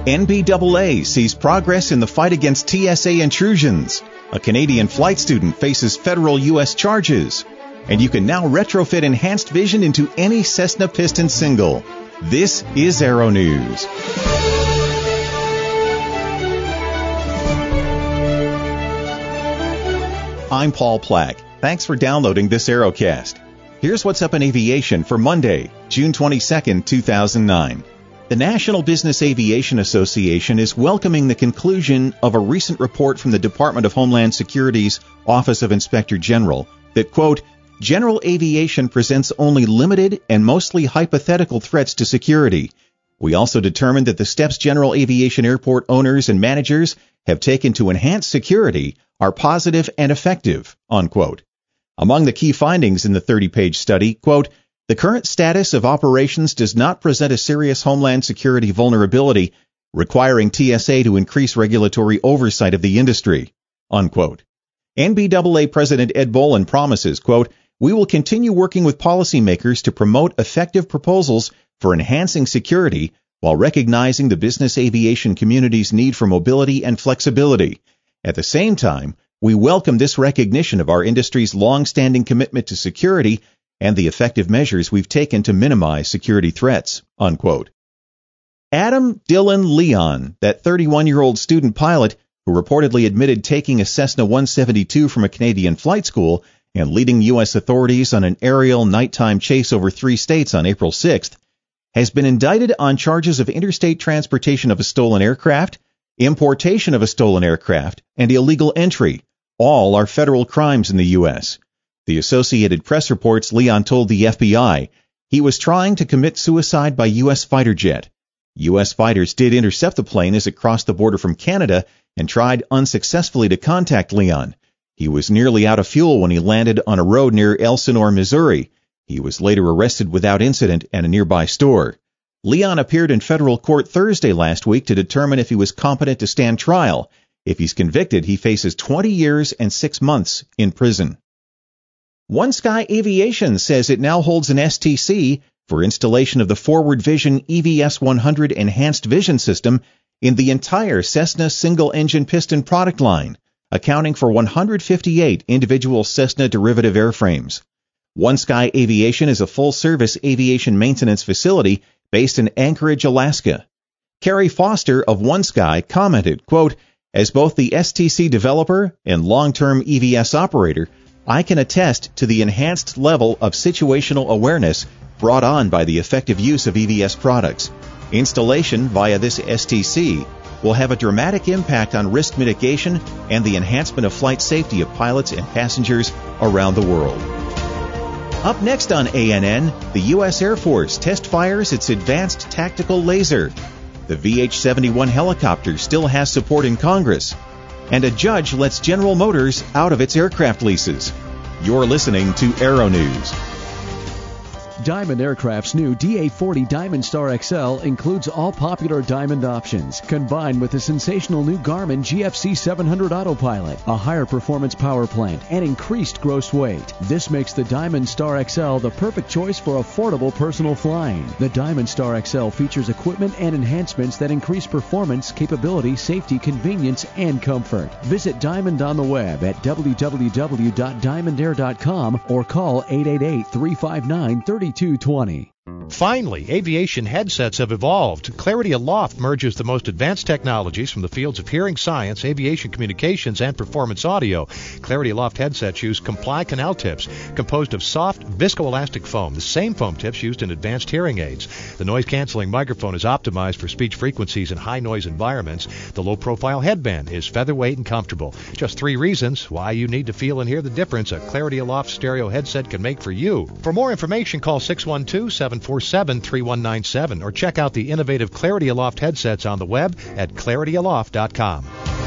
NBAA sees progress in the fight against TSA intrusions. A Canadian flight student faces federal U.S. charges. And you can now retrofit enhanced vision into any Cessna piston single. This is Aero News. I'm Paul Plack. Thanks for downloading this Aerocast. Here's what's up in aviation for Monday, June 22, 2009. The National Business Aviation Association is welcoming the conclusion of a recent report from the Department of Homeland Security's Office of Inspector General that, quote, general aviation presents only limited and mostly hypothetical threats to security. We also determined that the steps general aviation airport owners and managers have taken to enhance security are positive and effective, unquote. Among the key findings in the 30-page study, quote, the current status of operations does not present a serious homeland security vulnerability requiring TSA to increase regulatory oversight of the industry, unquote. NBAA President Ed Bolin promises, quote, we will continue working with policymakers to promote effective proposals for enhancing security while recognizing the business aviation community's need for mobility and flexibility. At the same time, we welcome this recognition of our industry's long-standing commitment to security and the effective measures we've taken to minimize security threats, unquote. Adam Dylan Leon, that 31-year-old student pilot who reportedly admitted taking a Cessna 172 from a Canadian flight school and leading U.S. authorities on an aerial nighttime chase over 3 states on April 6th, has been indicted on charges of interstate transportation of a stolen aircraft, importation of a stolen aircraft, and illegal entry. All are federal crimes in the U.S. The Associated Press reports Leon told the FBI he was trying to commit suicide by U.S. fighter jet. U.S. fighters did intercept the plane as it crossed the border from Canada and tried unsuccessfully to contact Leon. He was nearly out of fuel when he landed on a road near Elsinore, Missouri. He was later arrested without incident at a nearby store. Leon appeared in federal court Thursday last week to determine if he was competent to stand trial. If he's convicted, he faces 20 years and 6 months in prison. OneSky Aviation says it now holds an STC for installation of the Forward Vision EVS 100 enhanced vision system in the entire Cessna single-engine piston product line, accounting for 158 individual Cessna derivative airframes. OneSky Aviation is a full-service aviation maintenance facility based in Anchorage, Alaska. Carrie Foster of OneSky commented, quote, as both the STC developer and long-term EVS operator, I can attest to the enhanced level of situational awareness brought on by the effective use of EVS products. Installation via this STC will have a dramatic impact on risk mitigation and the enhancement of flight safety of pilots and passengers around the world. Up next on ANN, the U.S. Air Force test fires its advanced tactical laser. The VH-71 helicopter still has support in Congress. And a judge lets General Motors out of its aircraft leases. You're listening to Aero News. Diamond Aircraft's new DA-40 Diamond Star XL includes all popular Diamond options, combined with the sensational new Garmin GFC 700 Autopilot, a higher performance power plant, and increased gross weight. This makes the Diamond Star XL the perfect choice for affordable personal flying. The Diamond Star XL features equipment and enhancements that increase performance, capability, safety, convenience, and comfort. Visit Diamond on the web at www.diamondair.com or call 888-359-3220. Finally, aviation headsets have evolved. Clarity Aloft merges the most advanced technologies from the fields of hearing science, aviation communications, and performance audio. Clarity Aloft headsets use Comply canal tips composed of soft, viscoelastic foam, the same foam tips used in advanced hearing aids. The noise-canceling microphone is optimized for speech frequencies in high-noise environments. The low-profile headband is featherweight and comfortable. Just 3 reasons why you need to feel and hear the difference a Clarity Aloft stereo headset can make for you. For more information, call 612-747-3197 or check out the innovative Clarity Aloft headsets on the web at clarityaloft.com.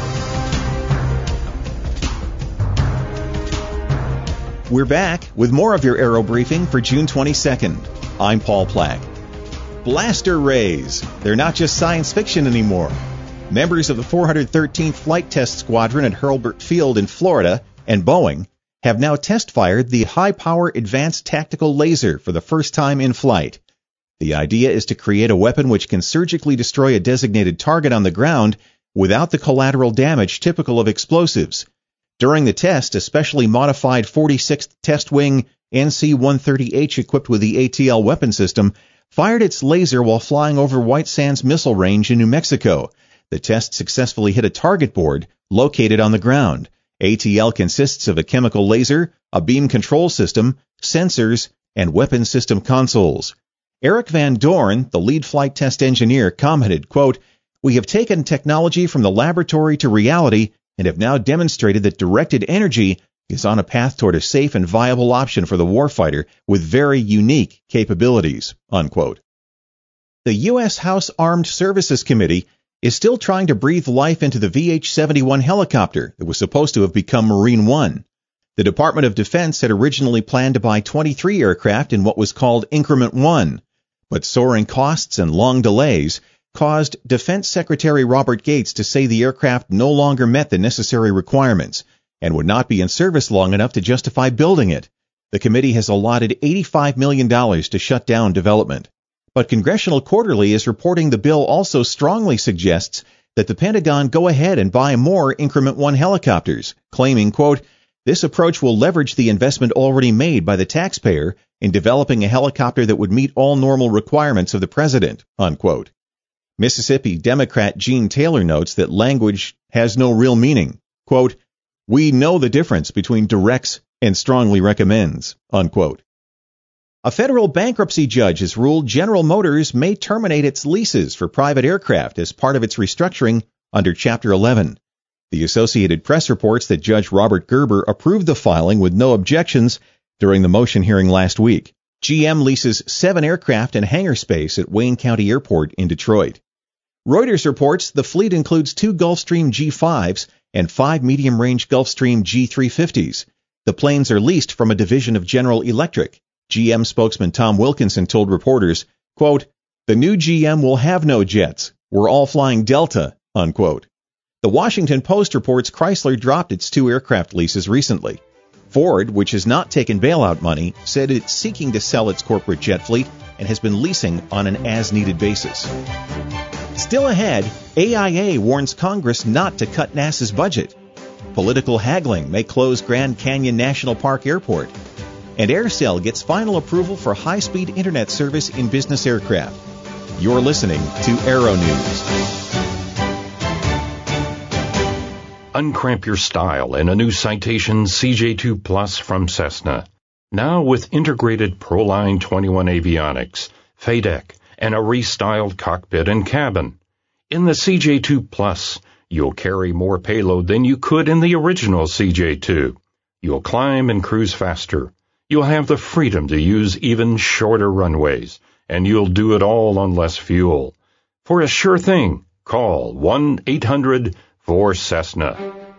We're back with more of your Aero Briefing for June 22nd. I'm Paul Plack. Blaster rays. They're not just science fiction anymore. Members of the 413th Flight Test Squadron at Hurlburt Field in Florida and Boeing have now test-fired the high-power advanced tactical laser for the first time in flight. The idea is to create a weapon which can surgically destroy a designated target on the ground without the collateral damage typical of explosives. During the test, a specially modified 46th Test Wing NC-130H equipped with the ATL weapon system fired its laser while flying over White Sands Missile Range in New Mexico. The test successfully hit a target board located on the ground. ATL consists of a chemical laser, a beam control system, sensors, and weapon system consoles. Eric Van Dorn, the lead flight test engineer, commented, quote, "We have taken technology from the laboratory to reality and have now demonstrated that directed energy is on a path toward a safe and viable option for the warfighter with very unique capabilities," unquote. The U.S. House Armed Services Committee is still trying to breathe life into the VH-71 helicopter that was supposed to have become Marine One. The Department of Defense had originally planned to buy 23 aircraft in what was called Increment 1, but soaring costs and long delays caused Defense Secretary Robert Gates to say the aircraft no longer met the necessary requirements and would not be in service long enough to justify building it. The committee has allotted $85 million to shut down development. But Congressional Quarterly is reporting the bill also strongly suggests that the Pentagon go ahead and buy more Increment 1 helicopters, claiming, quote, "This approach will leverage the investment already made by the taxpayer in developing a helicopter that would meet all normal requirements of the president," unquote. Mississippi Democrat Gene Taylor notes that language has no real meaning. Quote, "We know the difference between directs and strongly recommends," unquote. A federal bankruptcy judge has ruled General Motors may terminate its leases for private aircraft as part of its restructuring under Chapter 11. The Associated Press reports that Judge Robert Gerber approved the filing with no objections during the motion hearing last week. GM leases 7 aircraft and hangar space at Wayne County Airport in Detroit. Reuters reports the fleet includes 2 Gulfstream G5s and 5 medium-range Gulfstream G350s. The planes are leased from a division of General Electric. GM spokesman Tom Wilkinson told reporters, quote, "The new GM will have no jets. We're all flying Delta," unquote. The Washington Post reports Chrysler dropped its 2 aircraft leases recently. Ford, which has not taken bailout money, said it's seeking to sell its corporate jet fleet and has been leasing on an as-needed basis. Still ahead, AIA warns Congress not to cut NASA's budget. Political haggling may close Grand Canyon National Park Airport. And AirCell gets final approval for high-speed internet service in business aircraft. You're listening to Aero News. Uncramp your style in a new Citation CJ2 Plus from Cessna. Now with integrated Proline 21 avionics, FADEC, and a restyled cockpit and cabin. In the CJ2 Plus, you'll carry more payload than you could in the original CJ2. You'll climb and cruise faster. You'll have the freedom to use even shorter runways, and you'll do it all on less fuel. For a sure thing, call 1-800-4CESSNA.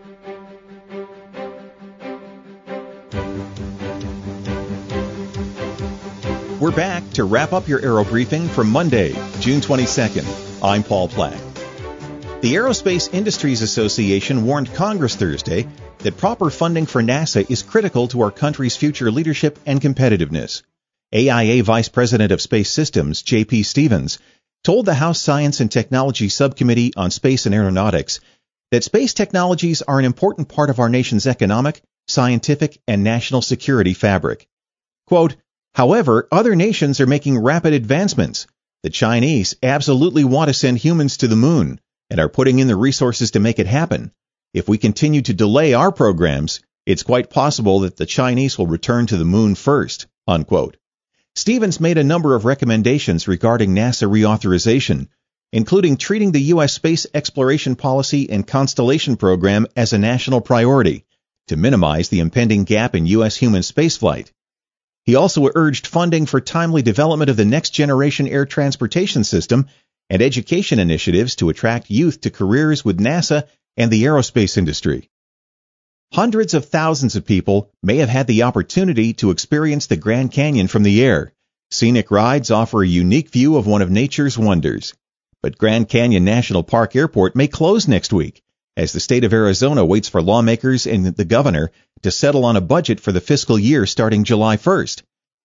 We're back to wrap up your Aero Briefing for Monday, June 22nd. I'm Paul Plack. The Aerospace Industries Association warned Congress Thursday that proper funding for NASA is critical to our country's future leadership and competitiveness. AIA Vice President of Space Systems, J.P. Stevens, told the House Science and Technology Subcommittee on Space and Aeronautics that space technologies are an important part of our nation's economic, scientific, and national security fabric. Quote, "However, other nations are making rapid advancements. The Chinese absolutely want to send humans to the moon and are putting in the resources to make it happen. If we continue to delay our programs, it's quite possible that the Chinese will return to the moon first," unquote. Stevens made a number of recommendations regarding NASA reauthorization, including treating the U.S. space exploration policy and constellation program as a national priority to minimize the impending gap in U.S. human spaceflight. He also urged funding for timely development of the next-generation air transportation system and education initiatives to attract youth to careers with NASA and the aerospace industry. Hundreds of thousands of people may have had the opportunity to experience the Grand Canyon from the air. Scenic rides offer a unique view of one of nature's wonders. But Grand Canyon National Park Airport may close next week, as the state of Arizona waits for lawmakers and the governor to settle on a budget for the fiscal year starting July 1st.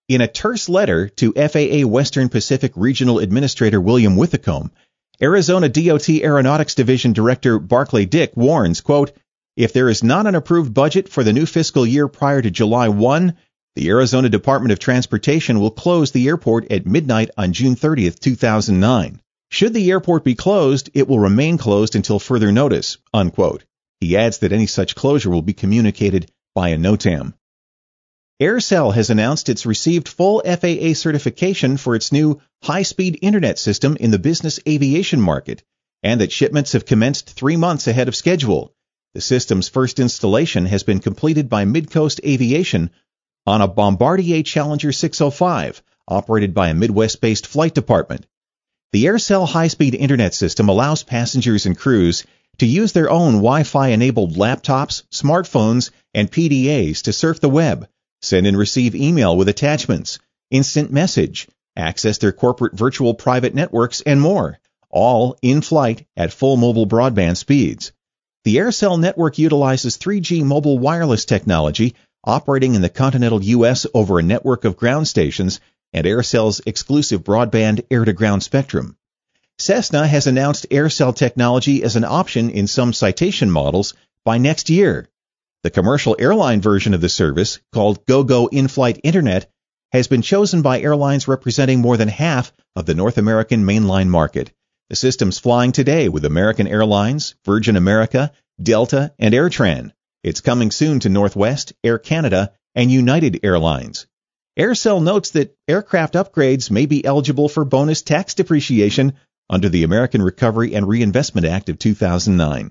In a terse letter to FAA Western Pacific Regional Administrator William Withacombe, Arizona DOT Aeronautics Division Director Barclay Dick warns, quote, "If there is not an approved budget for the new fiscal year prior to July 1, the Arizona Department of Transportation will close the airport at midnight on June 30, 2009. Should the airport be closed, it will remain closed until further notice," unquote. He adds that any such closure will be communicated by a NOTAM. Aircel has announced it's received full FAA certification for its new high-speed internet system in the business aviation market, and that shipments have commenced 3 months ahead of schedule. The system's first installation has been completed by Midcoast Aviation on a Bombardier Challenger 605, operated by a Midwest-based flight department. The Aircel high-speed internet system allows passengers and crews to use their own Wi-Fi-enabled laptops, smartphones, and PDAs to surf the web, send and receive email with attachments, instant message, access their corporate virtual private networks, and more, all in flight at full mobile broadband speeds. The Aircel network utilizes 3G mobile wireless technology operating in the continental U.S. over a network of ground stations and Aircel's exclusive broadband air-to-ground spectrum. Cessna has announced Aircel technology as an option in some Citation models by next year. The commercial airline version of the service, called GoGo In-Flight Internet, has been chosen by airlines representing more than half of the North American mainline market. The system's flying today with American Airlines, Virgin America, Delta, and AirTran. It's coming soon to Northwest, Air Canada, and United Airlines. Aircel notes that aircraft upgrades may be eligible for bonus tax depreciation under the American Recovery and Reinvestment Act of 2009.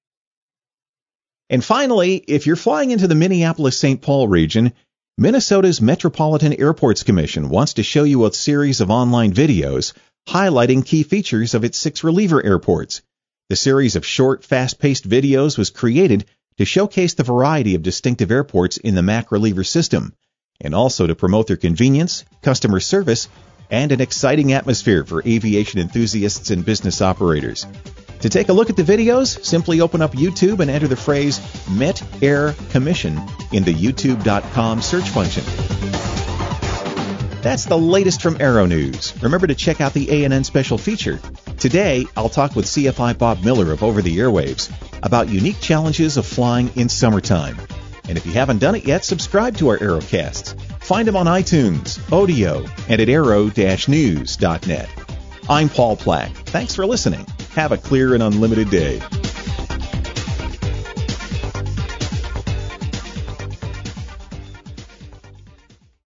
And finally, if you're flying into the Minneapolis-St. Paul region, Minnesota's Metropolitan Airports Commission wants to show you a series of online videos highlighting key features of its 6 reliever airports. The series of short, fast-paced videos was created to showcase the variety of distinctive airports in the MAC reliever system, and also to promote their convenience, customer service, and an exciting atmosphere for aviation enthusiasts and business operators. To take a look at the videos, simply open up YouTube and enter the phrase Met Air Commission in the youtube.com search function. That's the latest from Aero News. Remember to check out the ANN special feature. Today, I'll talk with CFI Bob Miller of Over the Airwaves about unique challenges of flying in summertime. And if you haven't done it yet, subscribe to our Aerocasts. Find them on iTunes, Odeo, and at aero-news.net. I'm Paul Plack. Thanks for listening. Have a clear and unlimited day.